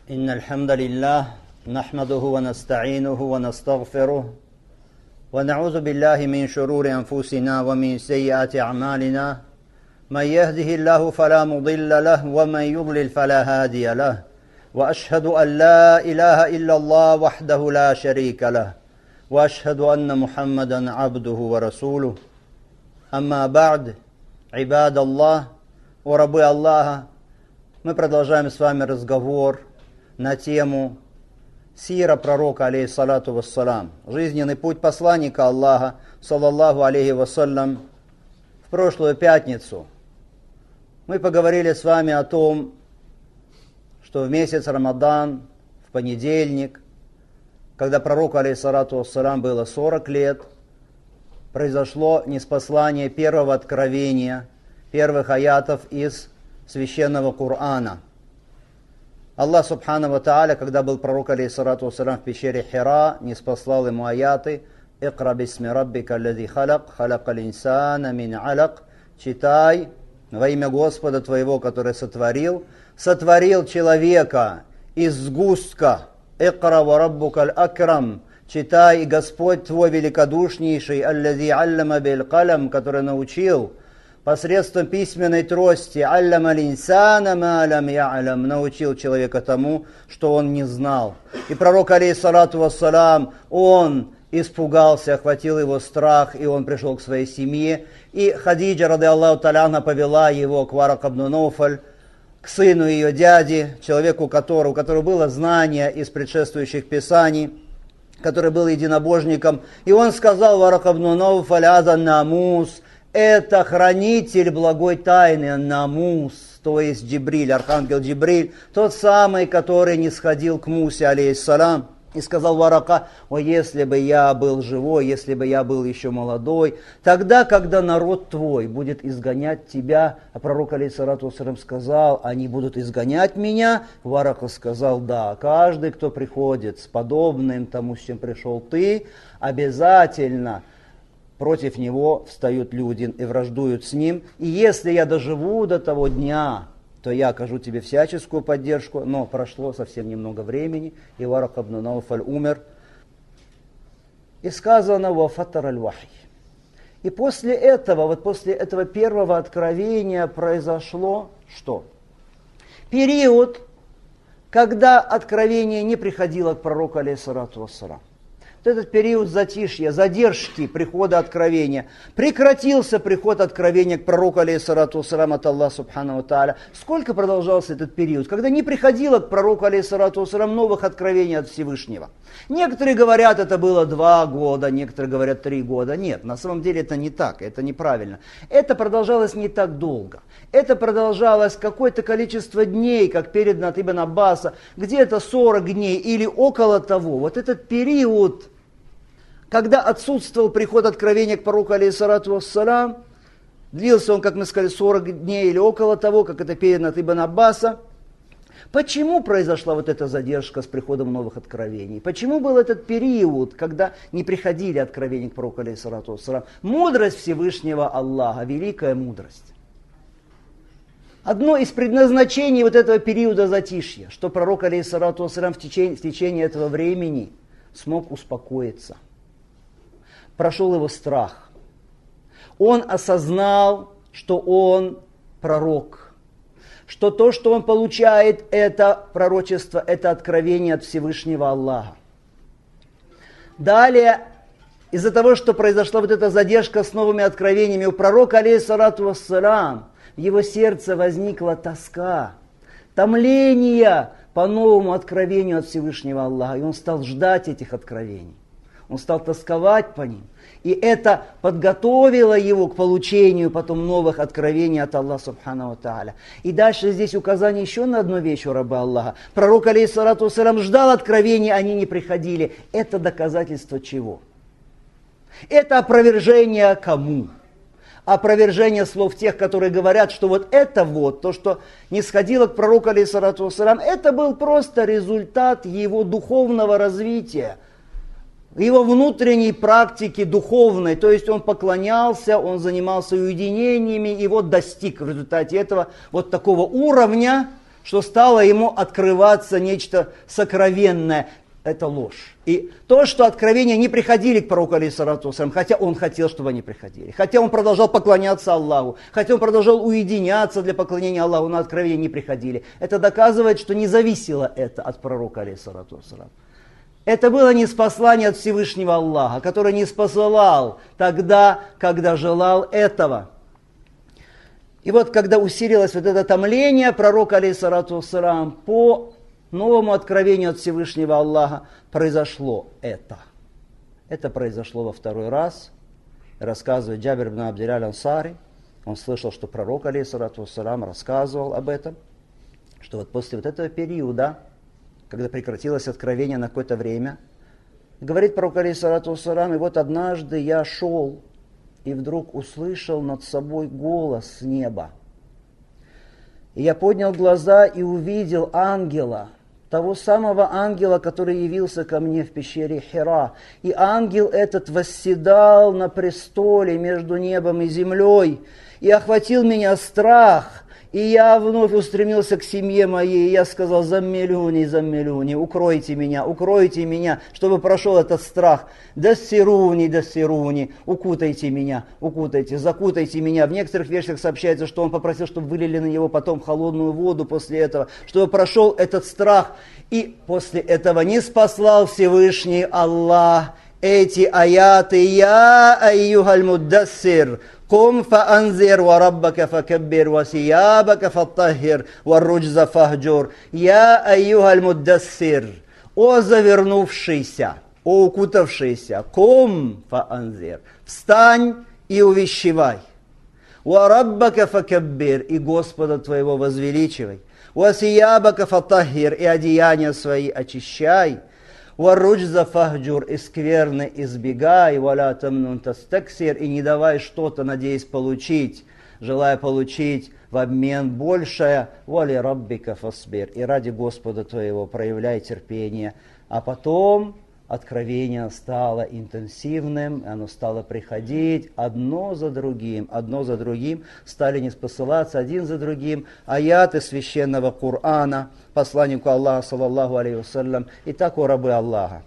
إن الحمد لله نحمده ونستعينه ونستغفره ونعوذ بالله من شرور أنفسنا ومن سيئات أعمالنا من يهده الله فلا مضل له ومن يضلل فلا هادي له وأشهد أن لا إله إلا الله وحده لا شريك له وأشهد أن محمدا عبده ورسوله أما بعد عباد الله وربы Аллаха. Мы продолжаем с вами разговор на тему сира пророка, алейхиссалату вассалам, жизненный путь посланника Аллаха, саллаллаху алейхи вассалям. В прошлую пятницу мы поговорили с вами о том, что в месяц Рамадан, в понедельник, когда пророку, алейхиссалату вассалам, было 40 лет, произошло ниспослание первого откровения, первых аятов из священного Корана. Аллах Субхану ва Тааля, когда был пророк, алейхиссалату вассалям, в пещере Хира, ниспослал ему аяты «Икра бисми раббика аллази халак, халакал инсана мин алак». Читай во имя Господа твоего, который сотворил человека из сгустка. «Икра ва раббукаль акрам». Читай, и Господь твой великодушнейший, аллази аллама биль калам, который научил посредством письменной трости, аллама линсана ма лам я'лам, научил человека тому, что он не знал. И пророк, алейхиссалату вассалам, он испугался, охватил его страх, и он пришел к своей семье. И Хадиджа, рады Аллаху та'аля, повела его к Варак ибн Науфаль, к сыну ее дяди, человеку, у которого было знание из предшествующих писаний, который был единобожником. И он сказал: Варак ибн Науфаль азан намус, это хранитель благой тайны, намус, то есть Джибриль, архангел Джибриль, тот самый, который не сходил к Мусе, алейхиссалам. И сказал Варака: о, если бы я был живой, если бы я был еще молодой, тогда, когда народ твой будет изгонять тебя, а пророк, алейхиссалату вассалям, сказал: они будут изгонять меня. Варака сказал: да, каждый, кто приходит с подобным тому, с чем пришел ты, обязательно против него встают люди и враждуют с ним. И если я доживу до того дня, то я окажу тебе всяческую поддержку. Но прошло совсем немного времени, и Варак ибн Науфаль умер. И сказано: «Вафаттар аль-вахи». И после этого первого откровения произошло что? Период, когда откровение не приходило к пророку, алейхиссалату вассалам. Этот период затишья, задержки прихода откровения. Прекратился приход откровения к пророку, алейхиссалату вассалам, от Аллаха Субхану ва Тааля. Сколько продолжался этот период, когда не приходило к пророку, алейхиссалату вассалам, новых откровений от Всевышнего? Некоторые говорят, это было 2 года, некоторые говорят 3 года. Нет, на самом деле это не так, это неправильно. Это продолжалось не так долго. Это продолжалось какое-то количество дней, как передано от Ибн Аббаса, где-то 40 дней или около того. Вот этот период, когда отсутствовал приход откровения к пророку, алейхиссалату вассалам, длился он, как мы сказали, 40 дней или около того, как это передано от Ибн Аббаса. Почему произошла вот эта задержка с приходом новых откровений? Почему был этот период, когда не приходили откровения к пророку, алейхиссалату вассалам? Мудрость Всевышнего Аллаха, великая мудрость. Одно из предназначений вот этого периода затишья, что пророк, алейхиссалату вассалам, в течение этого времени смог успокоиться. Прошел его страх. Он осознал, что он пророк. Что то, что он получает, это пророчество, это откровение от Всевышнего Аллаха. Далее, из-за того, что произошла вот эта задержка с новыми откровениями, у пророка, алейхиссалату вассалам, в его сердце возникла тоска, томление по новому откровению от Всевышнего Аллаха. И он стал ждать этих откровений. Он стал тосковать по ним. И это подготовило его к получению потом новых откровений от Аллаха Субхану ва Тааля. И дальше здесь указание еще на одну вещь у раба Аллаха. Пророк, алейхиссалату вассалям, ждал откровений, они не приходили. Это доказательство чего? Это опровержение кому? Опровержение слов тех, которые говорят, что вот это вот, то, что не сходило к пророку, алейхиссалату вассалям, это был просто результат его духовного развития, его внутренней практики духовной, то есть он поклонялся, он занимался уединениями и вот достиг в результате этого вот такого уровня, что стало ему открываться нечто сокровенное. Это ложь. И то, что откровения не приходили к пророку, алейхиссалату вассалям, хотя он хотел, чтобы они приходили, хотя он продолжал поклоняться Аллаху, хотя он продолжал уединяться для поклонения Аллаху, но откровения не приходили. Это доказывает, что не зависело это от пророка, алейхиссалату вассалям. Это было ниспослание от Всевышнего Аллаха, который не спосылал тогда, когда желал этого. И вот когда усилилось вот это томление пророка, алейхиссалату вассалям, по новому откровению от Всевышнего Аллаха произошло это. Это произошло во второй раз. Рассказывает Джабир ибн Абдилля аль-Ансари. Он слышал, что пророк, алейхиссалату вассалям, рассказывал об этом. Что вот после вот этого периода, когда прекратилось откровение на какое-то время, говорит пророк, алейхиссалату вассалям, и вот однажды я шел и вдруг услышал над собой голос с неба. И я поднял глаза и увидел ангела, того самого ангела, который явился ко мне в пещере Хира. И ангел этот восседал на престоле между небом и землей. И охватил меня страх. И я вновь устремился к семье моей. И я сказал: заммилюни, заммилюни, укройте меня, чтобы прошел этот страх. Дассируни, дассируни, укутайте меня, укутайте, закутайте меня. В некоторых версиях сообщается, что он попросил, чтобы вылили на него потом холодную воду после этого, чтобы прошел этот страх. И после этого не спаслал Всевышний Аллах эти аяты: «Я айюхаль муддассир, кум фаанзир, ва раббака факаббир, ва сиябака фаттахир, ва руджза фахджур». «Я айюхаль муддассир», о завернувшийся, о укутавшийся, кум фаанзир, встань и увещевай. «Ва раббака факаббир», и Господа твоего возвеличивай. «Ва сиябака фаттахир», и одеяния свои очищай. «Варуджза фахджур», и скверны избегай. «Валя тамнун тастаксир», и не давай что-то, надеясь получить, желая получить в обмен большее. «Вали раббика фасбир», и ради Господа твоего проявляй терпение. А потом откровение стало интенсивным, оно стало приходить одно за другим, стали ниспосылаться один за другим аяты священного Корана, посланнику Аллаха, саллаллаху алейхи вассалям, и так, о рабы Аллаха.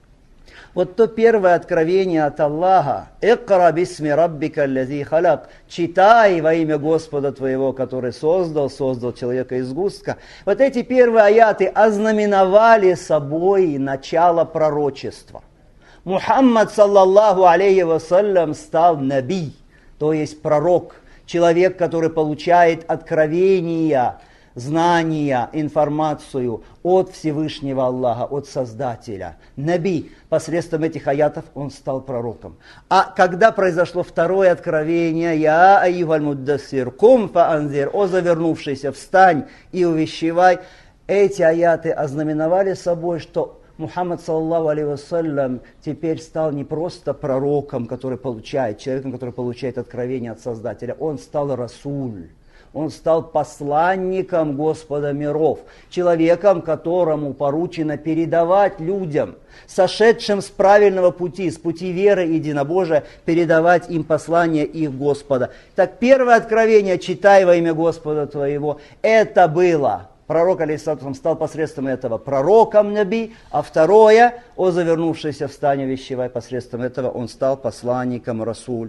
Вот то первое откровение от Аллаха: «Икра бисми раббика аллази халак», читай во имя Господа твоего, который создал человека из сгустка. Вот эти первые аяты ознаменовали собой начало пророчества. Мухаммад, саллаллаху алейхи вассалям, стал наби, то есть пророк, человек, который получает откровения, знания, информацию от Всевышнего Аллаха, от Создателя. Наби, посредством этих аятов он стал пророком. А когда произошло второе откровение: «Я айюхаль муддассир, кум фаанзир», о завернувшийся, встань и увещевай, эти аяты ознаменовали собой, что Мухаммад, саллаллаху алейхи вассалям, теперь стал не просто пророком, человеком, который получает откровение от Создателя, он стал расуль. Он стал посланником Господа миров, человеком, которому поручено передавать людям, сошедшим с правильного пути, с пути веры и единобожия, передавать им послание их Господа. Так первое откровение: читай во имя Господа твоего, это было. Пророк, алейхиссалату, стал посредством этого пророком наби, а второе: о завернувшийся, встань и вещевай, посредством этого он стал посланником расуль.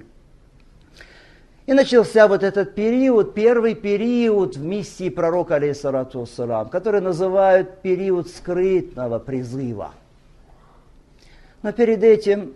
И начался вот этот период, первый период в миссии пророка, алейхиссалату вассалам, который называют период скрытного призыва. Но перед этим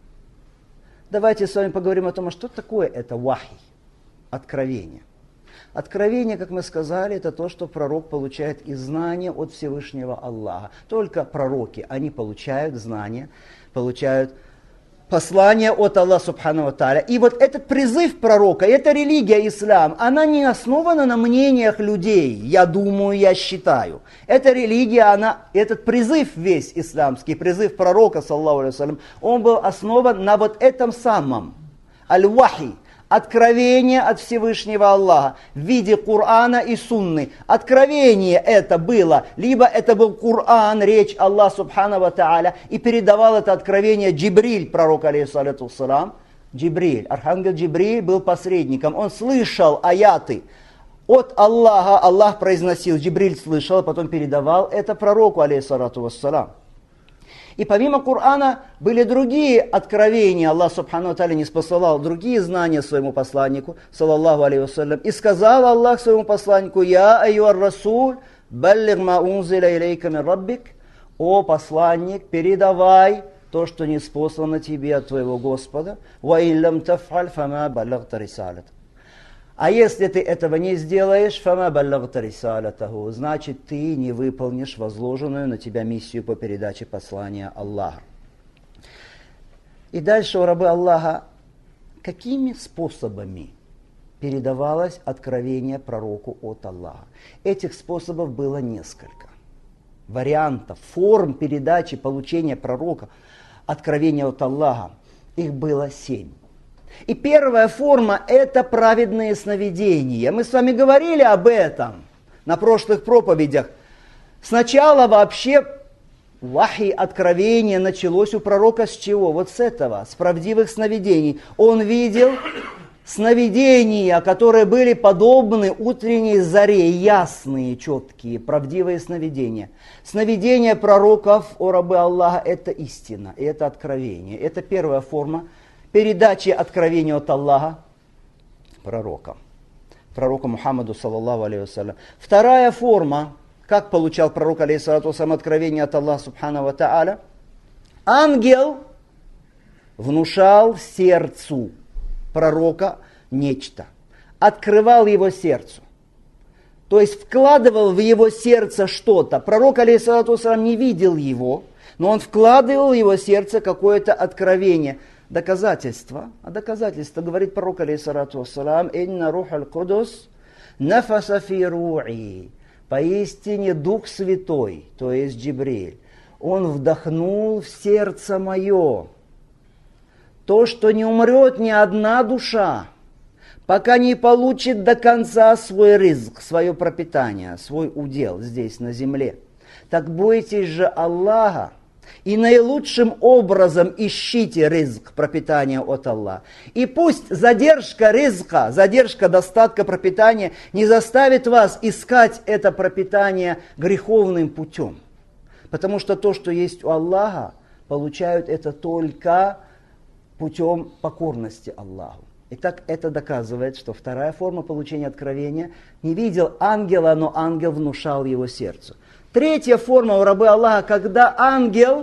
давайте с вами поговорим о том, что такое это вахи, откровение. Откровение, как мы сказали, это то, что пророк получает из знания от Всевышнего Аллаха. Только пророки, они получают знания, получают послание от Аллаха субхану ва тааля. И вот этот призыв пророка, эта религия ислам, она не основана на мнениях людей. Я думаю, я считаю. Эта религия, этот призыв весь исламский, призыв пророка, саллаллаху алейхи вассалям, он был основан на вот этом самом. Аль-Вахи. Откровение от Всевышнего Аллаха в виде Корана и Сунны. Откровение это было, либо это был Коран, речь Аллаха субхану ва тааля, и передавал это откровение Джибриль, пророк, алейхиссалату вассалам. Джибриль, архангел Джибриль был посредником, он слышал аяты от Аллаха, Аллах произносил, Джибриль слышал, а потом передавал это пророку, алейхиссалату вассалам. И помимо Корана были другие откровения, Аллах субхану тааля не спосылал другие знания своему посланнику, саллаллаху алейхи вассалям. И сказал Аллах своему посланнику, «Я айюар расуль, баллиг ма унзиля илейка мин раббик». О посланник, передавай то, что не спослано тебе от твоего Господа. «Ва иллам таф'аль фама баллагта рисалат». А если ты этого не сделаешь, «фама баллагта рисалатаху», значит, ты не выполнишь возложенную на тебя миссию по передаче послания Аллаха. И дальше у рабы Аллаха, какими способами передавалось откровение пророку от Аллаха? Этих способов было несколько. Вариантов, форм передачи, получения пророка, откровения от Аллаха. Их было 7. И первая форма – это праведные сновидения. Мы с вами говорили об этом на прошлых проповедях. Сначала вообще вахи, откровение началось у пророка с чего? Вот с этого, с правдивых сновидений. Он видел сновидения, которые были подобны утренней заре, ясные, четкие, правдивые сновидения. Сновидения пророков, о рабы Аллаха, это истина, и это откровение. Это первая форма передачи откровения от Аллаха пророку Мухаммаду, саллаллаху алейхи вассалям. Вторая форма, как получал пророк, алейхиссалату вассалам, откровение от Аллаха, субхану ва тааля. Ангел внушал сердцу пророка нечто, открывал его сердцу. То есть вкладывал в его сердце что-то. Пророк, алейхиссалату вассалам, не видел его, но он вкладывал в его сердце какое-то откровение. Доказательство. А доказательство, говорит пророк, алейхиссалату вассалам, «Инна рухаль кудус нафаса фи руи». Поистине Дух Святой, то есть Джибриль, он вдохнул в сердце мое то, что не умрет ни одна душа, пока не получит до конца свой ризк, свое пропитание, свой удел здесь на земле. Так бойтесь же Аллаха и наилучшим образом ищите ризк, пропитания от Аллаха. И пусть задержка ризка, задержка достатка пропитания не заставит вас искать это пропитание греховным путем. Потому что то, что есть у Аллаха, получают это только путем покорности Аллаху. Итак, это доказывает, что вторая форма получения откровения: не видел ангела, но ангел внушал его сердцу. Третья форма у рабы Аллаха, когда ангел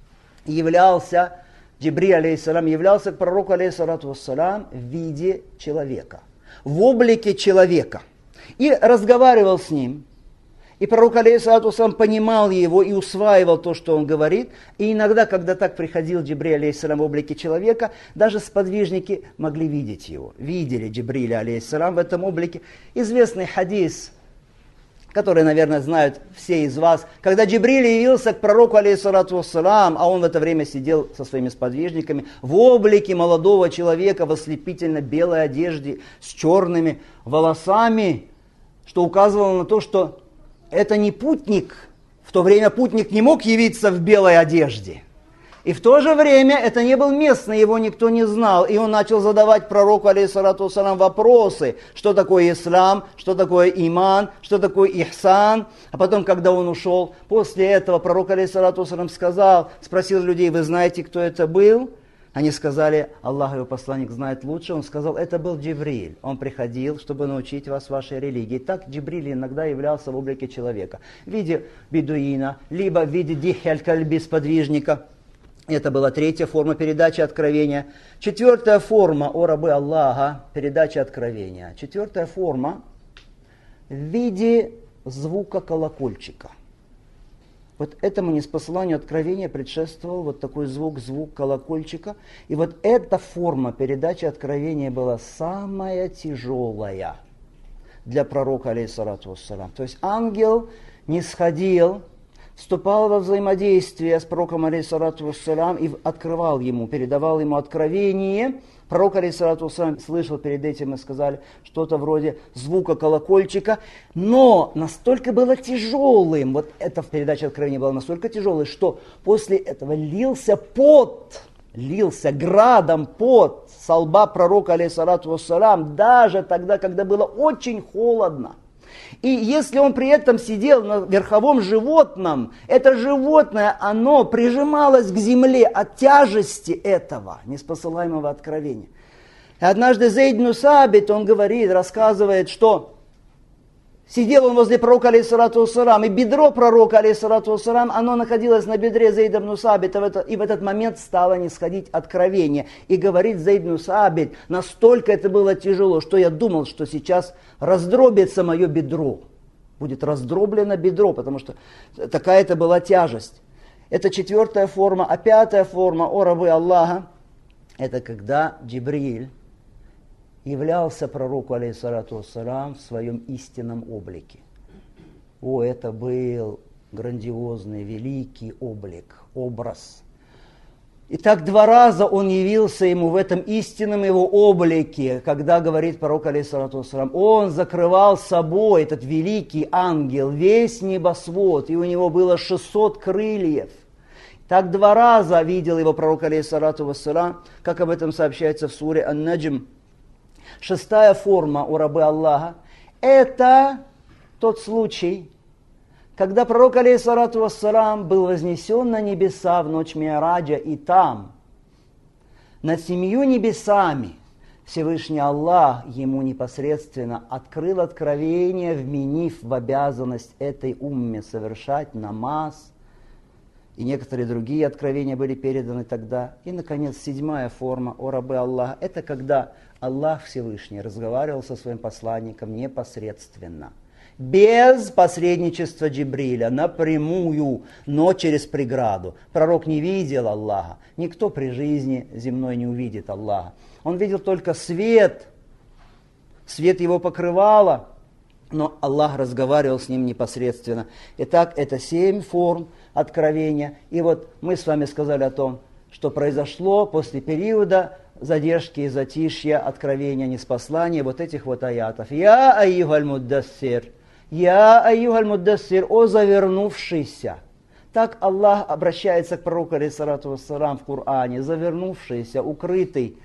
являлся, Джибриль, алейхиссалам, являлся к пророку, алейхиссалату вассалам, в виде человека, в облике человека, и разговаривал с ним. И пророк, алейхиссалату вассалам, понимал его и усваивал то, что он говорит. И иногда, когда так приходил Джибриль, алейхиссалам, в облике человека, даже сподвижники могли видеть его. Видели Джибриля, алейхиссалам, в этом облике. Известный хадис, который, наверное, знают все из вас. Когда Джибриль явился к пророку, алейхиссалату вассалам, а он в это время сидел со своими сподвижниками, в облике молодого человека, в ослепительно белой одежде, с черными волосами, что указывало на то, что это не путник. В то время путник не мог явиться в белой одежде. И в то же время это не был местный, его никто не знал. И он начал задавать пророку, алейхиссалату вассалам, вопросы, что такое ислам, что такое иман, что такое ихсан. А потом, когда он ушел, после этого пророк, алейхиссалату вассалам, спросил людей: вы знаете, кто это был? Они сказали: Аллах и его посланник знает лучше. Он сказал: это был Джибриль. Он приходил, чтобы научить вас вашей религии. Так Джибриль иногда являлся в облике человека, в виде бедуина, либо в виде дихи аль-кальби, сподвижника. Это была третья форма передачи откровения. Четвертая форма, о рабы Аллаха, передачи откровения. Четвертая форма в виде звука колокольчика. Вот этому ниспосланию откровения предшествовал вот такой звук колокольчика. И вот эта форма передачи откровения была самая тяжелая для пророка, алейхиссалату вассалам. То есть ангел не сходил, вступал во взаимодействие с пророком, алейхиссалату вассалам, и открывал ему, передавал ему откровение. Пророк, алейхиссалату вассалам, слышал перед этим, мы сказали, что-то вроде звука колокольчика, но настолько было тяжелым, вот эта передача откровения была настолько тяжелой, что после этого лился пот лился градом пот со лба пророка, алейхиссалату вассалам, даже тогда, когда было очень холодно. И если он при этом сидел на верховом животном, это животное, оно прижималось к земле от тяжести этого неспосылаемого откровения. И однажды Зейд ибн Сабит, он говорит, рассказывает, что сидел он возле пророка, алейхиссалату вассалам, и бедро пророка, алейхиссалату вассалам, оно находилось на бедре Зейда ибн Сабита, и в этот момент стало нисходить откровение. И говорит Зейд ибн Сабит, настолько это было тяжело, что я думал, что сейчас раздробится мое бедро. Будет раздроблено бедро, потому что такая-то была тяжесть. Это 4-я форма. А 5-я форма, о рабы Аллаха, это когда Джибриль являлся пророку, алейхиссалату вассалам, в своем истинном облике. Это был грандиозный, великий облик, образ. И так 2 раза он явился ему в этом истинном его облике, когда, говорит пророк, алейхиссалату вассалам, он закрывал собой, этот великий ангел, весь небосвод, и у него было 600 крыльев. Так 2 раза видел его пророк, алейхиссалату вассалам, как об этом сообщается в суре Ан-Наджм. 6-я форма у рабы Аллаха – это тот случай, когда пророк, алейхиссалату вассалам, был вознесен на небеса в ночь Ми'раджа, и там, над 7 небесами, Всевышний Аллах ему непосредственно открыл откровение, вменив в обязанность этой умме совершать намаз. И некоторые другие откровения были переданы тогда. И, наконец, 7-я форма, о рабы Аллаха, это когда Аллах Всевышний разговаривал со своим посланником непосредственно, без посредничества Джибриля, напрямую, но через преграду. Пророк не видел Аллаха, никто при жизни земной не увидит Аллаха. Он видел только свет его покрывало, но Аллах разговаривал с ним непосредственно. Итак, это 7 форм откровения. И вот мы с вами сказали о том, что произошло после периода задержки и затишья, откровения, ниспослания вот этих вот аятов. «Я айюхаль муддассир», «О завернувшийся». Так Аллах обращается к пророку, алейхиссалату вассалам, в Коране, завернувшийся, укрытый.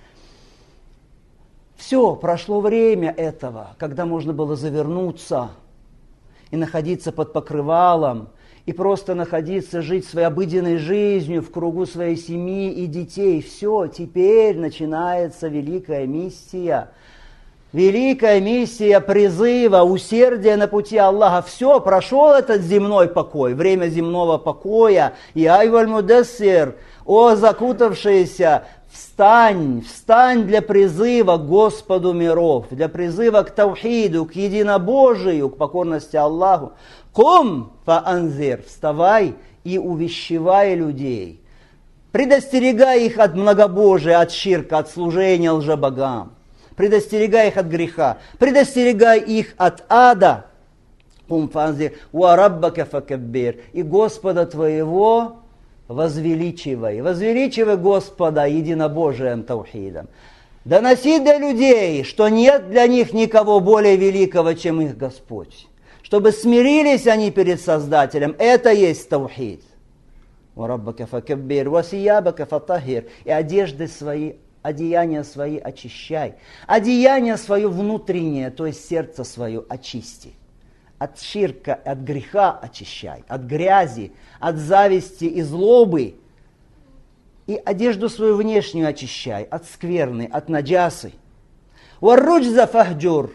Все, прошло время этого, когда можно было завернуться и находиться под покрывалом, и просто находиться, жить своей обыденной жизнью в кругу своей семьи и детей. Все, теперь начинается великая миссия. Великая миссия призыва, усердия на пути Аллаха. Все, прошел этот земной покой, время земного покоя. «Я айюхаль муддассир», о закутавшийся, встань для призыва к Господу миров, для призыва к таухиду, к единобожию, к покорности Аллаху. «Кум фаанзир», вставай и увещевай людей, предостерегай их от многобожия, от ширка, от служения лжебогам, предостерегай их от греха, предостерегай их от ада. «Кум фаанзир, ва раббака факаббир», и Господа твоего возвеличивай. Возвеличивай Господа единобожием таухидом. Доноси до людей, что нет для них никого более великого, чем их Господь. Чтобы смирились они перед Создателем. Это есть таухид. «Вараббака факаббир, васиябака фатахир». И одежды свои, одеяния свои очищай. Одеяние свое внутреннее, то есть сердце свое очисти. От ширка, от греха очищай, от грязи, от зависти и злобы. И одежду свою внешнюю очищай, от скверны, от наджасы. «Варруджза фахджур»,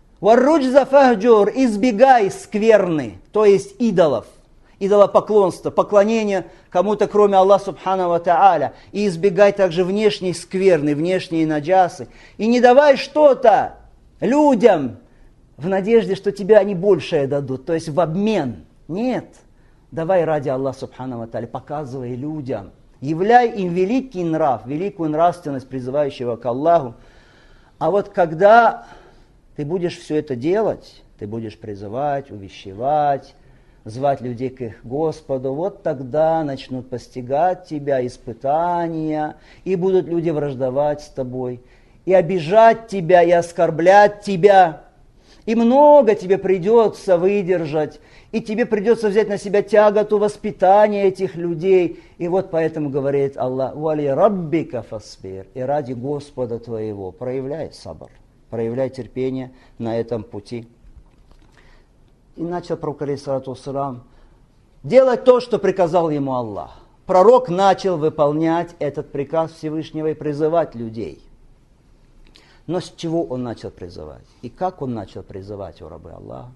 избегай скверны, то есть идолов, идолопоклонства, поклонения кому-то, кроме Аллаха Субхану ва Тааля. И избегай также внешней скверны, внешней наджасы. И не давай что-то людям в надежде, что тебе они большее дадут, то есть в обмен. Нет, давай ради Аллаха Субхану ва Тааля, показывай людям. Являй им великий нрав, великую нравственность, призывающего к Аллаху. А вот когда ты будешь все это делать, ты будешь призывать, увещевать, звать людей к их Господу, вот тогда начнут постигать тебя испытания, и будут люди враждовать с тобой, и обижать тебя, и оскорблять тебя. И много тебе придется выдержать, и тебе придется взять на себя тяготу воспитания этих людей. И вот поэтому говорит Аллах: «Вали раббика фасбир», и ради Господа твоего проявляй сабр, проявляй терпение на этом пути. И начал пророк, алейхиссалату вассалам, делать то, что приказал ему Аллах. Пророк начал выполнять этот приказ Всевышнего и призывать людей. Но с чего он начал призывать? И как он начал призывать, о рабы Аллаха?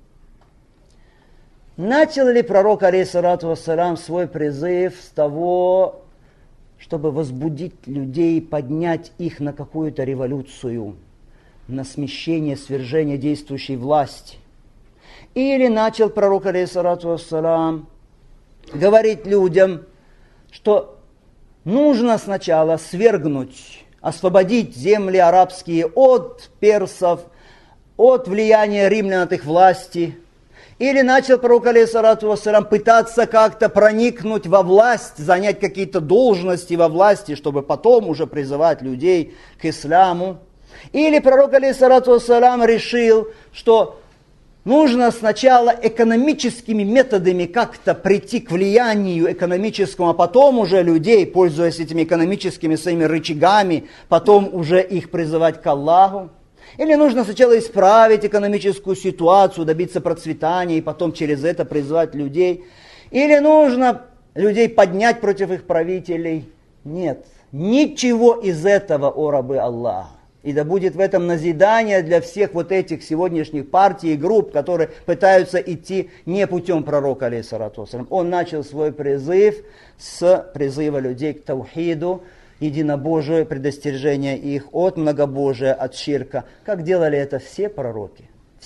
Начал ли пророк, алейхиссалату вассалам, свой призыв с того, чтобы возбудить людей, поднять их на какую-то революцию, на смещение, свержение действующей власти? Или начал пророк, алейхиссалату вассалам, говорить людям, что нужно сначала свергнуть, освободить земли арабские от персов, от влияния римлян, от их власти? Или начал пророк, алейхиссалату вассалам, пытаться как-то проникнуть во власть, занять какие-то должности во власти, чтобы потом уже призывать людей к исламу? Или пророк, алейхиссалату вассалам, решил, что нужно сначала экономическими методами как-то прийти к влиянию экономическому, а потом уже людей, пользуясь этими экономическими своими рычагами, потом уже их призывать к Аллаху? Или нужно сначала исправить экономическую ситуацию, добиться процветания, и потом через это призывать людей? Или нужно людей поднять против их правителей? Нет, ничего из этого, о рабы Аллаха. И да будет в этом назидание для всех вот этих сегодняшних партий и групп, которые пытаются идти не путем пророка, алейхиссалату вассалам. Он начал свой призыв с призыва людей к таухиду, единобожию, предостережения их от многобожия, от ширка. Как делали это все пророки,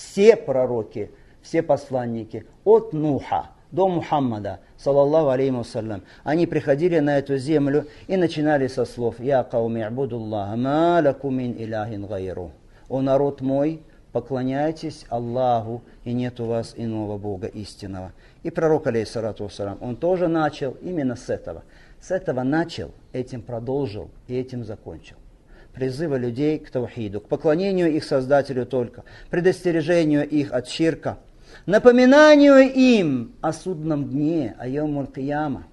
все посланники, от Нуха до Мухаммада, саллаллаху алейхи вассалям. Они приходили на эту землю и начинали со слов: «Я кауми абудуллаха, ма лакум мин иляхин гайру». «О народ мой, поклоняйтесь Аллаху, и нет у вас иного Бога истинного». И пророк, алейхиссалату вассалам, он тоже начал именно с этого. С этого начал, этим продолжил и этим закончил. Призыва людей к таухиду, к поклонению их Создателю только, предостережению их от ширка, напоминанию им о судном дне, о йомуль кияма,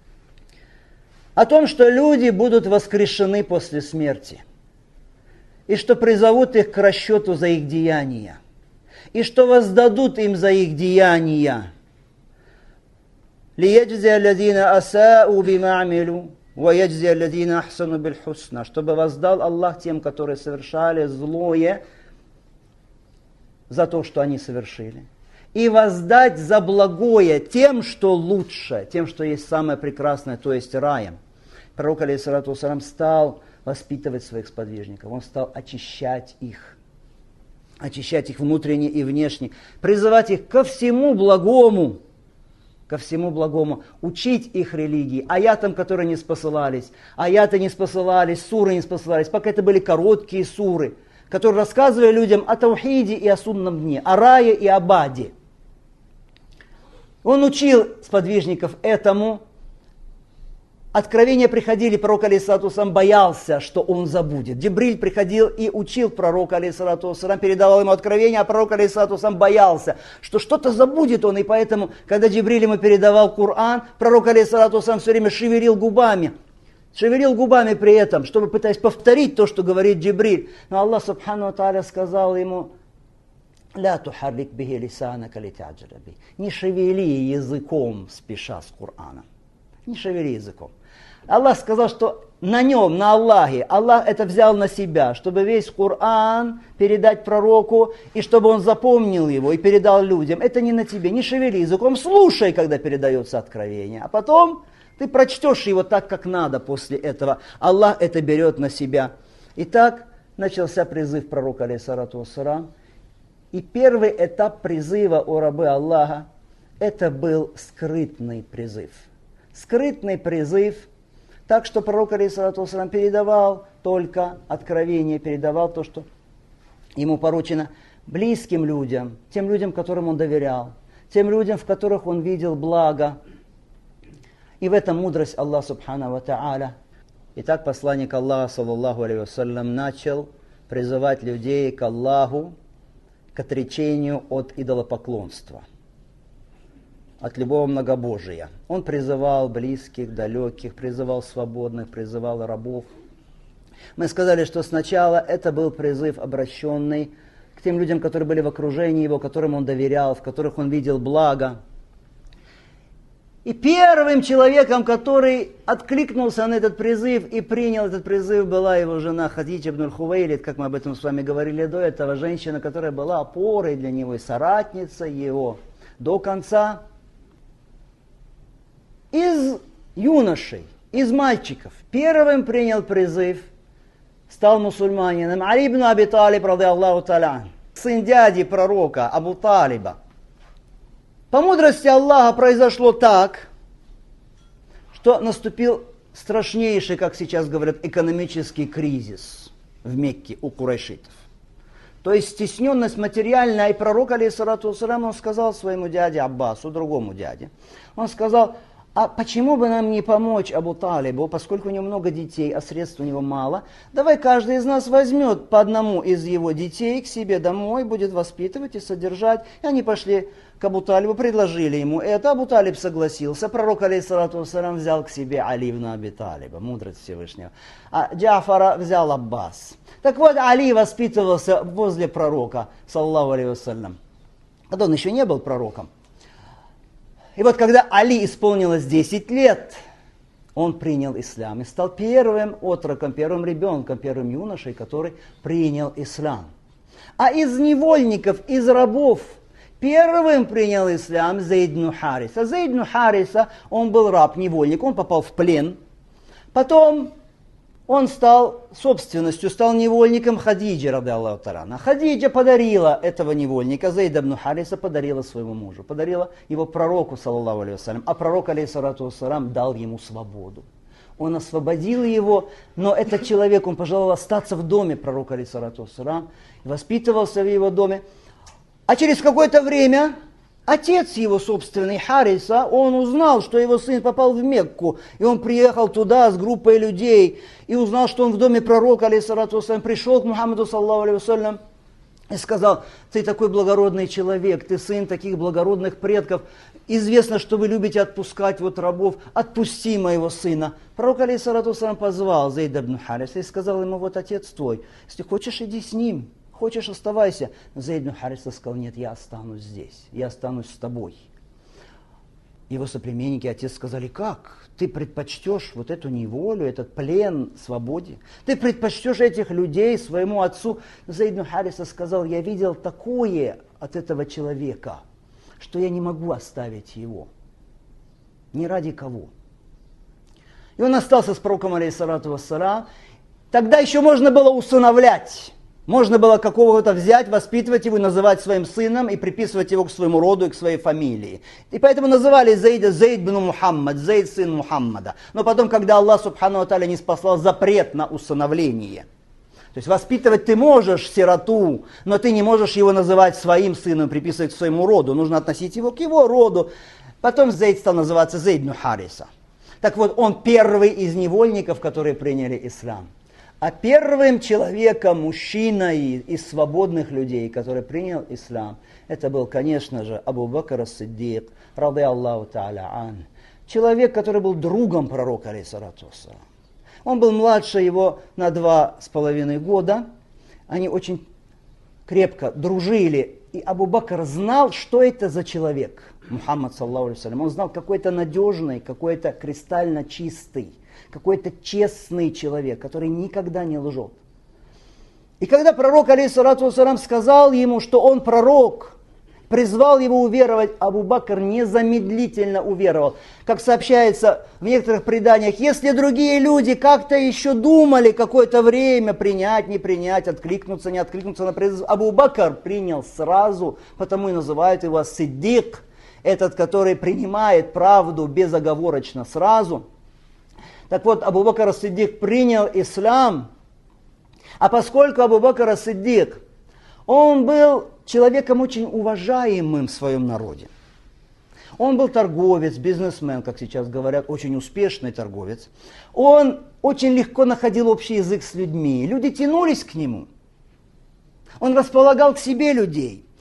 о том, что люди будут воскрешены после смерти, и что призовут их к расчету за их деяния, и что воздадут им за их деяния. لِيَجْزِيَ الَّذِينَ أَسَاءُوا بِمَا عَمِلُوا وَيَجْزِيَ الَّذِينَ أَحْسَنُوا بِالْحُسْنَى. Чтобы воздал Аллах тем, которые совершали злое, за то, что они совершили, и воздать за благое тем, что лучше, тем, что есть самое прекрасное, то есть раем. Пророк, алейхиссалату вассалам, стал воспитывать своих сподвижников, он стал очищать их внутренне и внешне, призывать их ко всему благому, учить их религии, аятам, которые не спосылались, аяты не спосылались, суры не спосылались, пока это были короткие суры, которые рассказывали людям о таухиде и о судном дне, о рае и об аде. Он учил сподвижников этому. Откровения приходили, пророк, алейхиссалату вассалам, боялся, что он забудет. Джибриль приходил и учил пророка, алейхиссалату вассалам, передавал ему откровения, а пророк, алейхиссалату вассалам, боялся, что что-то забудет он. И поэтому, когда Джибриль ему передавал Коран, пророк, алейхиссалату вассалам, все время шевелил губами при этом, чтобы пытаясь повторить то, что говорит Джибриль. Но Аллах субхану ва тааля сказал ему: «Ля тухаррик бихи лисанака лита'джаля бихи». Не шевели языком, спеша с Кораном. Не шевели языком. Аллах сказал, что на нем, на Аллахе, Аллах это взял на себя, чтобы весь Коран передать пророку, и чтобы он запомнил его и передал людям. Это не на тебе, не шевели языком, слушай, когда передается откровение. А потом ты прочтешь его так, как надо после этого. Аллах это берет на себя. Итак, начался призыв пророка, алейхиссалату вассалам. И первый этап призыва, о рабы Аллаха, это был скрытный призыв. Скрытный призыв, так что пророк, алейхиссалату вассалам, передавал только откровение, передавал то, что ему поручено близким людям, тем людям, которым он доверял, тем людям, в которых он видел благо. И в этом мудрость Аллаха субхану ва тааля. Итак, посланник Аллаха, саллаллаху алейхи вассалям, начал призывать людей к Аллаху, к отречению от идолопоклонства, от любого многобожия. Он призывал близких, далеких, призывал свободных, призывал рабов. Мы сказали, что сначала это был призыв, обращенный к тем людям, которые были в окружении его, которым он доверял, в которых он видел благо. И первым человеком, который откликнулся на этот призыв и принял этот призыв, была его жена Хадиджа ибн аль-Хувейлид, как мы об этом с вами говорили до этого, женщина, которая была опорой для него и соратницей его до конца. Из юношей, из мальчиков первым принял призыв, стал мусульманином Али ибн Аби Талиб, ради Аллаху та'аля, сын дяди пророка Абу Талиба. По мудрости Аллаха произошло так, что наступил страшнейший, как сейчас говорят, экономический кризис в Мекке у курайшитов. То есть стесненность материальная, и пророк, алейхиссалату вассалям, он сказал своему дяде Аббасу, другому дяде, он сказал: а почему бы нам не помочь Абу Талибу, поскольку у него много детей, а средств у него мало? Давай каждый из нас возьмет по одному из его детей к себе домой, будет воспитывать и содержать. И они пошли к Абу Талибу, предложили ему это. Абу Талиб согласился. Пророк, алейхиссалату вассалям, взял к себе Али ибн Аби Талиба, мудрость Всевышнего. А Джафара взял Аббас. Так вот, Али воспитывался возле пророка, саллаллаху алейхи вассалям, когда он еще не был пророком. И вот когда Али исполнилось 10 лет, он принял ислам и стал первым отроком, первым ребенком, первым юношей, который принял ислам. А из невольников, из рабов, первым принял ислам Зейд ибн Хариса. Зейд ибн Хариса, он был раб, невольник, он попал в плен. Потом он стал собственностью, стал невольником Хадиджи, ради Аллаху та'аля. Хадиджа подарила этого невольника, Зейда ибн Хариса, подарила своему мужу, подарила его пророку, саллаллаху алейхи вассалям, а пророк, алейхиссалату вассалям, дал ему свободу. Он освободил его, но этот человек, он пожелал остаться в доме пророка, алейхиссалату вассалям, воспитывался в его доме. А через какое-то время отец его собственный, Хариса, он узнал, что его сын попал в Мекку, и он приехал туда с группой людей, и узнал, что он в доме пророка, алейхиссалату вассалям, пришел к Мухаммаду, саллаллаху алейхи вассалям, и сказал: ты такой благородный человек, ты сын таких благородных предков, известно, что вы любите отпускать вот рабов, отпусти моего сына. Пророк, алейхиссалату вассалям, позвал Зейда ибн Хариса и сказал ему: вот отец твой, если хочешь, иди с ним. Хочешь, оставайся. Но Зейд ибн Хариса сказал: нет, я останусь здесь, я останусь с тобой. Его соплеменники, отец, сказали: как? Ты предпочтешь вот эту неволю, этот плен свободе? Ты предпочтешь этих людей своему отцу? Но Зейд ибн Хариса сказал: я видел такое от этого человека, что я не могу оставить его. Ни ради кого. И он остался с пророком, алейхиссалату вассалям. Тогда еще можно было усыновлять. Можно было какого-то взять, воспитывать его, называть своим сыном и приписывать его к своему роду и к своей фамилии. И поэтому называли Зейда Зейд бин Мухаммад, Зейд сын Мухаммада. Но потом, когда Аллах субхану ва тааля не спаслал запрет на усыновление, то есть воспитывать ты можешь сироту, но ты не можешь его называть своим сыном, приписывать к своему роду. Нужно относить его к его роду. Потом Зейд стал называться Зейд ибн Хариса. Так вот, он первый из невольников, которые приняли ислам. А первым человеком, мужчиной из свободных людей, который принял ислам, это был, конечно же, Абу Бакр ас-Сиддик, ради Аллаху та'аля ан. Человек, который был другом пророка, алейхиссалату вассалям. Он был младше его на 2,5 года. Они очень крепко дружили. И Абу Бакр знал, что это за человек, Мухаммад, саллаллаху алейхи вассалям. Он знал, какой-то надежный, какой-то кристально чистый, какой-то честный человек, который никогда не лжет. И когда пророк, алейхиссалату вассалям, сказал ему, что он пророк, призвал его уверовать, Абу Бакр незамедлительно уверовал. Как сообщается в некоторых преданиях, если другие люди как-то еще думали какое-то время принять, не принять, откликнуться, не откликнуться на призыв, Абу Бакр принял сразу, потому и называют его Сиддик, этот, который принимает правду безоговорочно сразу. Так вот, Абу Бакр ас-Сиддик принял ислам, а поскольку Абу Бакр ас-Сиддик, он был человеком очень уважаемым в своем народе. Он был торговец, бизнесмен, как сейчас говорят, очень успешный торговец. Он очень легко находил общий язык с людьми. Люди тянулись к нему. Он располагал к себе людей.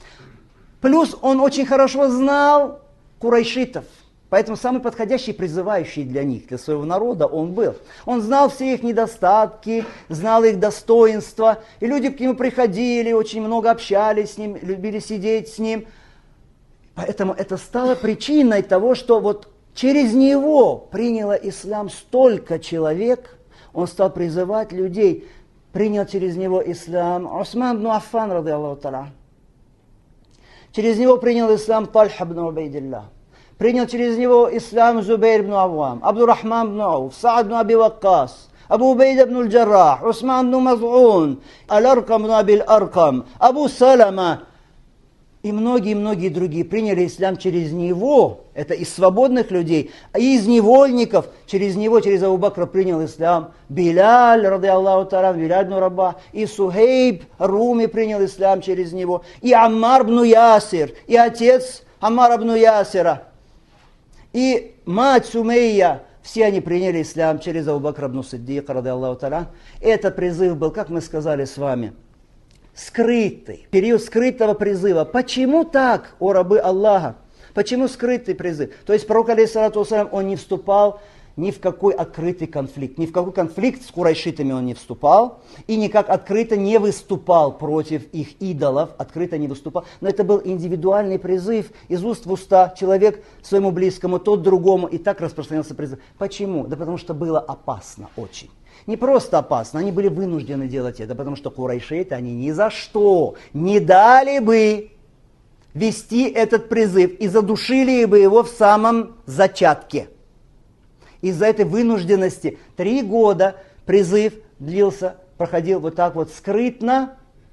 Плюс он очень хорошо знал курайшитов. Поэтому самый подходящий, призывающий для них, для своего народа он был. Он знал все их недостатки, знал их достоинства. И люди к нему приходили, очень много общались с ним, любили сидеть с ним. Поэтому это стало причиной того, что вот через него приняло ислам столько человек. Он стал призывать людей. Принял через него ислам Усман ибн Аффан, ради Аллаху та'аля. Через него принял ислам Тальха ибн Убайдилlah. Принял через него ислам Зубейр ибн Аввам, Абдуррахман ибн Ауф, Саад ибн Аби Ваккас, Абу Убайда ибн аль-Джаррах, Усман ибн Маз'ун, Аль-Аркам ибн Аби Аль-Аркам, Абу Салама и многие-многие другие приняли ислам через него. Это из свободных людей, а из невольников. Через него, через Абу Бакра принял ислам Биляль, ради Аллаху та'аля, Биляль ибн Раба, и Сухейб Руми принял ислам через него, и Аммар ибн Ясир, и отец Аммар ибн Ясира, и мать Сумейя, все они приняли ислам через Абу Бакра ибн Сиддика, ради Аллаху та'аля. Этот призыв был, как мы сказали с вами, скрытый, период скрытого призыва. Почему так, о рабы Аллаха? Почему скрытый призыв? То есть пророк, алейхиссалату вассалям, он не вступал ни в какой открытый конфликт. Ни в какой конфликт с курайшитами он не вступал. И никак открыто не выступал против их идолов. Открыто не выступал. Но это был индивидуальный призыв из уст в уста. Человек своему близкому, тот другому. И так распространялся призыв. Почему? Да потому что было опасно очень. Не просто опасно, они были вынуждены делать это, потому что курайшиты, они ни за что не дали бы вести этот призыв и задушили бы его в самом зачатке. Из-за этой вынужденности 3 года призыв длился, проходил вот так вот скрытно.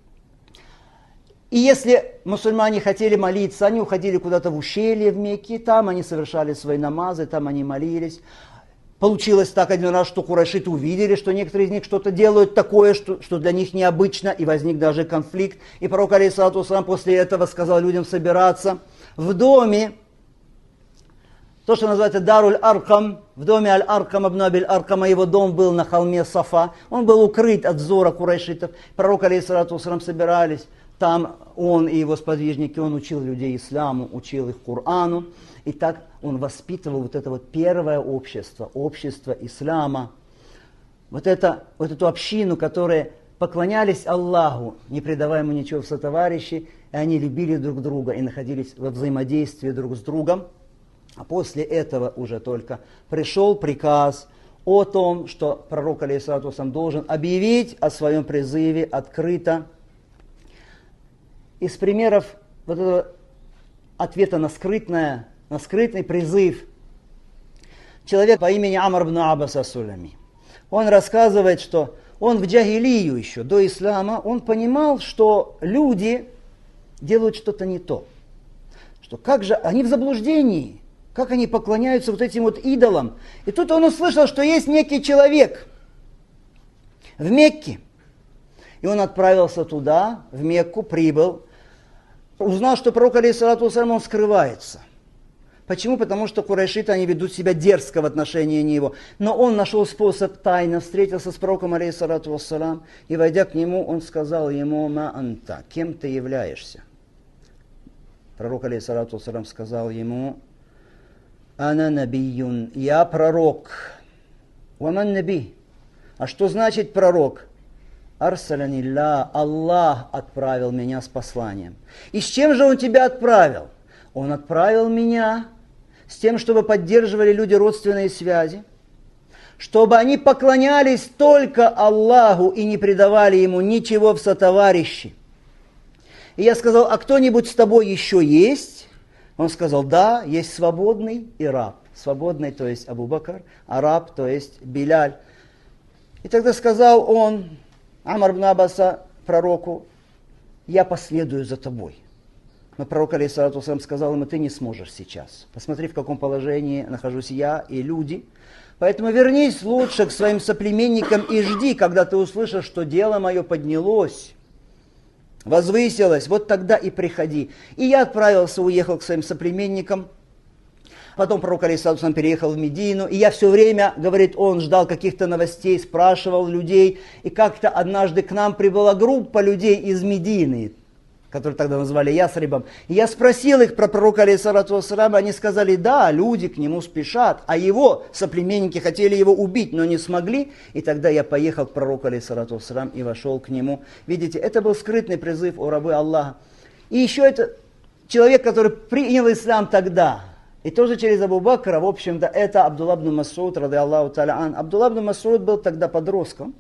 И если мусульмане хотели молиться, они уходили куда-то в ущелье в Мекке, там они совершали свои намазы, там они молились. Получилось так один раз, что курайшиты увидели, что некоторые из них что-то делают такое, что для них необычно, и возник даже конфликт. И пророк, алейхиссалату вассалям, после этого сказал людям собираться в доме, то, что называется Даруль Аркам, в доме Аль-Аркам ибн Аби Аль-Аркама, его дом был на холме Сафа, он был укрыт от взора курайшитов. Пророк, алейхиссалату вассалям, собирались, там он и его сподвижники, он учил людей исламу, учил их Корану. И так он воспитывал вот это вот первое общество, общество ислама, вот эту общину, которые поклонялись Аллаху, не предавая ему ничего в сотоварищи, и они любили друг друга и находились во взаимодействии друг с другом. А после этого уже только пришел приказ о том, что пророк, алейхиссалату вассалям, должен объявить о своем призыве открыто. Из примеров вот этого ответа на скрытный призыв. Человек по имени Амр ибн Аббас ас-Сулами. Он рассказывает, что он в джахилию еще, до ислама, он понимал, что люди делают что-то не то. Что как же они в заблуждении, как они поклоняются вот этим вот идолам. И тут он услышал, что есть некий человек в Мекке. И он отправился туда, в Мекку, прибыл, узнал, что пророк, алейхиссалату вассалям, он скрывается. Почему? Потому что курайшиты, они ведут себя дерзко в отношении него. Но он нашел способ тайно, встретился с пророком, алейхиссалату вассалам, и, войдя к нему, он сказал ему: «Ма анта, кем ты являешься?» Пророк, алейхиссалату вассалам, сказал ему: «Ана набиюн, я пророк». «Ваман наби». А что значит пророк? «Арсалянилля, Аллах отправил меня с посланием». И с чем же он тебя отправил? Он отправил меня с тем, чтобы поддерживали люди родственные связи, чтобы они поклонялись только Аллаху и не предавали Ему ничего в сотоварищи. И я сказал: а кто-нибудь с тобой еще есть? Он сказал: да, есть свободный и раб. Свободный, то есть Абу Бакр, а раб, то есть Биляль. И тогда сказал он, Амр ибн Аббаса, пророку: я последую за тобой. Но пророк, алейхиссалату вассалям, сказал ему: ты не сможешь сейчас. Посмотри, в каком положении нахожусь я и люди. Поэтому вернись лучше к своим соплеменникам и жди, когда ты услышишь, что дело мое поднялось, возвысилось, вот тогда и приходи. И я отправился, уехал к своим соплеменникам. Потом пророк, алейхиссалату вассалям, переехал в Медину. И я все время, говорит, он ждал каких-то новостей, спрашивал людей. И как-то однажды к нам прибыла группа людей из Медины, который тогда назвали Ясрибом. И я спросил их про пророка, алейхиссалату вассалам, они сказали, да, люди к нему спешат, а его соплеменники хотели его убить, но не смогли. И тогда я поехал к пророку, алейхиссалату вассалам, и вошел к нему. Видите, это был скрытный призыв, о рабы Аллаха. И еще это человек, который принял ислам тогда, и тоже через Абу Бакра, в общем-то, это Абдулла ибн Мас'уд, ради Аллаху та'аля ан. Абдулла ибн Мас'уд был тогда подростком.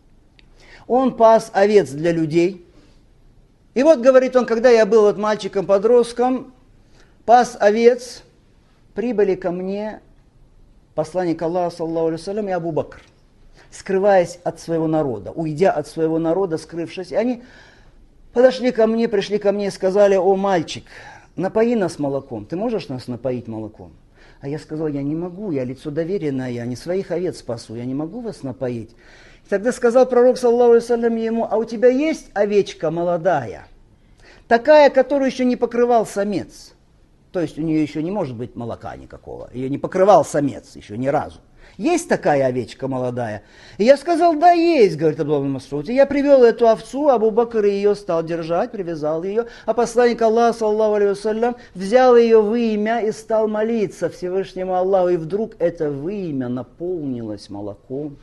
Он пас овец для людей. И вот, говорит он, когда я был вот мальчиком-подростком, пас овец, прибыли ко мне посланник Аллаха, саллаллаху алейхи вассалям, и Абу Бакр, скрываясь от своего народа, уйдя от своего народа, скрывшись. И они пришли ко мне и сказали, о, мальчик, напои нас молоком, ты можешь нас напоить молоком? А я сказал, я не могу, я лицо доверенное, я не своих овец спасу, я не могу вас напоить. И тогда сказал пророк, саллаллаху алейхи вассалям, ему, а у тебя есть овечка молодая, такая, которую еще не покрывал самец? То есть у нее еще не может быть молока никакого, ее не покрывал самец еще ни разу. Есть такая овечка молодая? И я сказал, да, есть, говорит Абдулла ибн Мас'уд. И я привел эту овцу, Абу Бакр ее стал держать, привязал ее, а посланник Аллаха, саллаллаху алейхи вассалям, взял ее в имя и стал молиться Всевышнему Аллаху. И вдруг это вымя наполнилось молоком.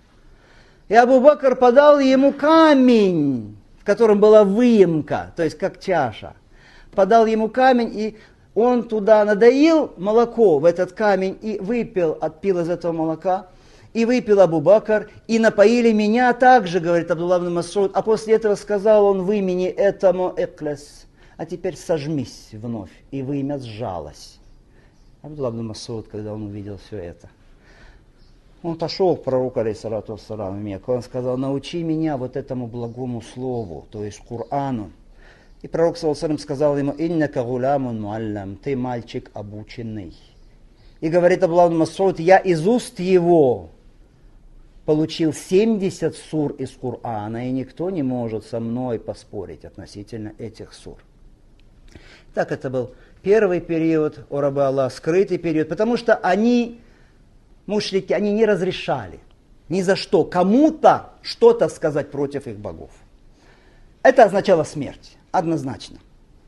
И Абу Бакр подал ему камень, в котором была выемка, то есть как чаша. Подал ему камень, и он туда надоил молоко в этот камень и выпил, отпил из этого молока. И выпил Абу Бакр, и напоили меня также, говорит Абдулла ибн Мас'уд. А после этого сказал он в имени этому эклес, а теперь сожмись вновь. И вымя сжалось. Абдулла ибн Мас'уд, когда он увидел все это, он пошел к пророку, алейхиссалату вассалам, в Мекку. Он сказал, научи меня вот этому благому слову, то есть Корану. И пророк, саллаллаху алейхи ва саллям, сказал ему, «Иннака гулямун муаллам», ты мальчик обученный. И говорит Абдулла ибн Мас'уд, я из уст его получил 70 сур из Корана, и никто не может со мной поспорить относительно этих сур. Так это был первый период, о рабы Аллаха, скрытый период, потому что они, мушрики, они не разрешали ни за что кому-то что-то сказать против их богов. Это означало смерть. Однозначно.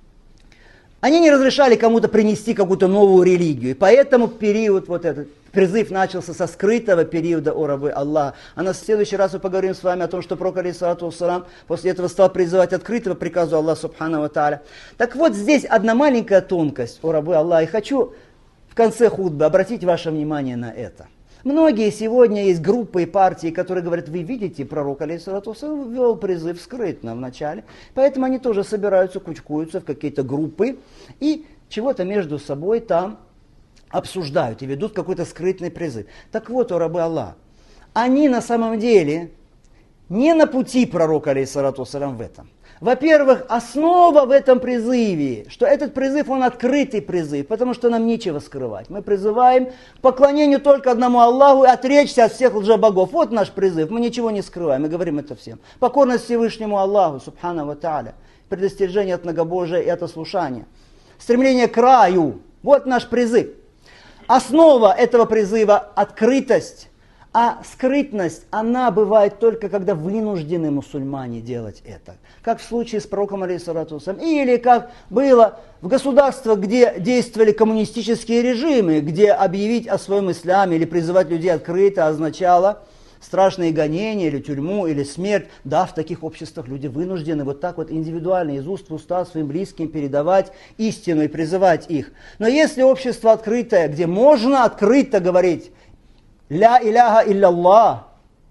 Они не разрешали кому-то принести какую-то новую религию. И поэтому период, вот этот призыв начался со скрытого периода, о рабы Аллаха. А на следующий раз мы поговорим с вами о том, что пророк, алейхиссалату вассалам, после этого стал призывать открытого приказу Аллаха, субхану ва тааля. Так вот, здесь одна маленькая тонкость, о рабы Аллаха. И хочу в конце хутбы обратить ваше внимание на это. Многие сегодня есть группы и партии, которые говорят, вы видите, пророк, алейхиссалату вассалам, ввел призыв скрытно в начале, поэтому они тоже собираются, кучкуются в какие-то группы и чего-то между собой там обсуждают и ведут какой-то скрытный призыв. Так вот, о рабы Аллаха, они на самом деле не на пути пророка, алейхиссалату вассалам, в этом. Во-первых, основа в этом призыве, что этот призыв, он открытый призыв, потому что нам нечего скрывать. Мы призываем к поклонению только одному Аллаху и отречься от всех лжебогов. Вот наш призыв, мы ничего не скрываем, мы говорим это всем. Покорность Всевышнему Аллаху, субхану ва тааля, предостережение от многобожия и от ослушания. Стремление к раю, вот наш призыв. Основа этого призыва – открытость. А скрытность, она бывает только, когда вынуждены мусульмане делать это. Как в случае с пророком, алейхиссалату вассалям, или как было в государствах, где действовали коммунистические режимы, где объявить о своем исламе или призывать людей открыто означало страшные гонения, или тюрьму, или смерть. Да, в таких обществах люди вынуждены вот так вот индивидуально, из уст в уста своим близким передавать истину и призывать их. Но если общество открытое, где можно открыто говорить «Ля иляха илля-Аллах»,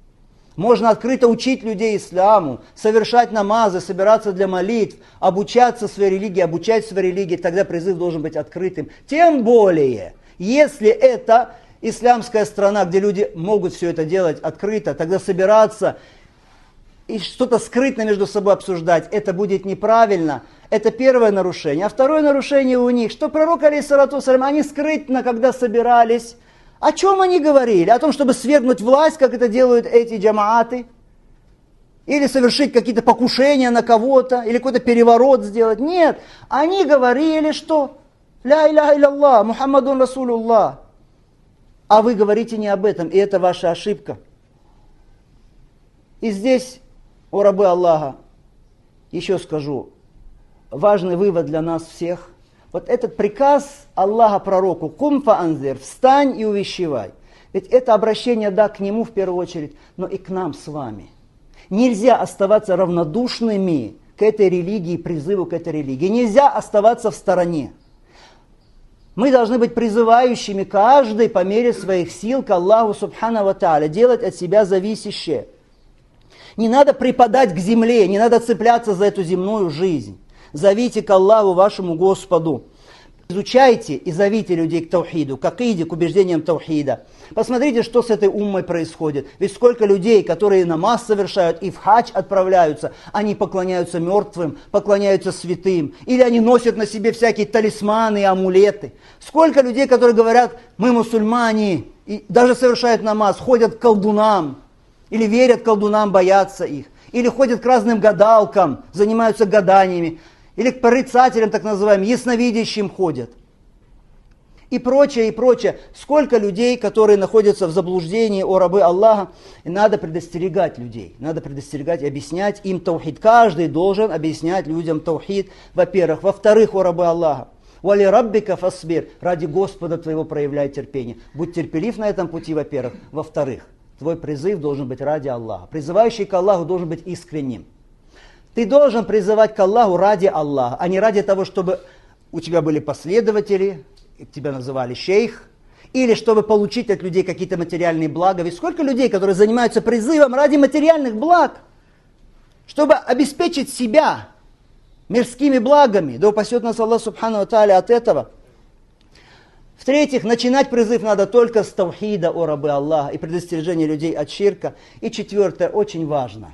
можно открыто учить людей исламу, совершать намазы, собираться для молитв, обучаться своей религии, обучать своей религии, тогда призыв должен быть открытым. Тем более, если это исламская страна, где люди могут все это делать открыто, тогда собираться и что-то скрытно между собой обсуждать, это будет неправильно. Это первое нарушение. А второе нарушение у них, что пророк, алейхиссалату вассалям, они скрытно, когда собирались, о чем они говорили? О том, чтобы свергнуть власть, как это делают эти джамааты? Или совершить какие-то покушения на кого-то? Или какой-то переворот сделать? Нет. Они говорили, что «Ля иляха илля-Аллах, Мухаммадун Расулуллах». А вы говорите не об этом, и это ваша ошибка. И здесь, о рабы Аллаха, еще скажу, важный вывод для нас всех. Вот этот приказ Аллаха пророку, кум фа анзир, встань и увещевай. Ведь это обращение, да, к нему в первую очередь, но и к нам с вами. Нельзя оставаться равнодушными к этой религии, призыву к этой религии. Нельзя оставаться в стороне. Мы должны быть призывающими каждый по мере своих сил к Аллаху Субхану ва Тааля, делать от себя зависящее. Не надо припадать к земле, не надо цепляться за эту земную жизнь. Зовите к Аллаху, вашему Господу. Изучайте и зовите людей к таухиду, к акиде, к убеждениям таухида. Посмотрите, что с этой уммой происходит. Ведь сколько людей, которые намаз совершают и в хадж отправляются, они поклоняются мертвым, поклоняются святым. Или они носят на себе всякие талисманы и амулеты. Сколько людей, которые говорят, мы мусульмане, и даже совершают намаз, ходят к колдунам. Или верят колдунам, боятся их. Или ходят к разным гадалкам, занимаются гаданиями. Или к прорицателям, так называемым, ясновидящим ходят. И прочее, и прочее. Сколько людей, которые находятся в заблуждении о рабы Аллаха. И надо предостерегать людей. Надо предостерегать и объяснять им таухид. Каждый должен объяснять людям таухид, во-первых. Во-вторых, о рабы Аллаха. «Вали раббика фасбир». Ради Господа твоего проявляй терпение. Будь терпелив на этом пути, во-первых. Во-вторых, твой призыв должен быть ради Аллаха. Призывающий к Аллаху должен быть искренним. Ты должен призывать к Аллаху ради Аллаха, а не ради того, чтобы у тебя были последователи, тебя называли шейх, или чтобы получить от людей какие-то материальные блага. Ведь сколько людей, которые занимаются призывом ради материальных благ, чтобы обеспечить себя мирскими благами. Да упасет нас Аллах Субхану ва Тааля от этого. В-третьих, начинать призыв надо только с таухида, о рабы Аллаха, и предостережения людей от ширка. И четвертое, очень важно.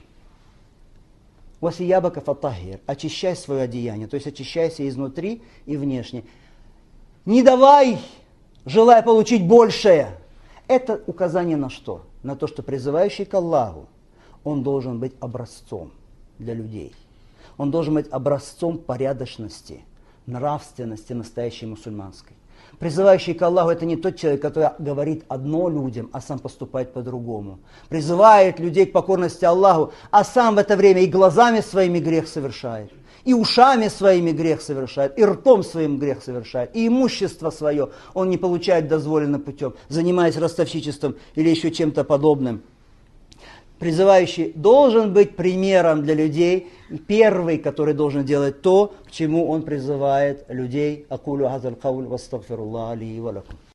«Васиябака фатахир», очищай свое одеяние, то есть очищайся изнутри и внешне. Не давай, желая получить большее. Это указание на что? На то, что призывающий к Аллаху, он должен быть образцом для людей. Он должен быть образцом порядочности, нравственности настоящей мусульманской. Призывающий к Аллаху — это не тот человек, который говорит одно людям, а сам поступает по-другому. Призывает людей к покорности Аллаху, а сам в это время и глазами своими грех совершает, и ушами своими грех совершает, и ртом своим грех совершает, и имущество свое он не получает дозволенным путем, занимаясь ростовщичеством или еще чем-то подобным. Призывающий должен быть примером для людей, и первый, который должен делать то, к чему он призывает людей. Акулю хазаль кауль вастагфируллах ли ва лакум.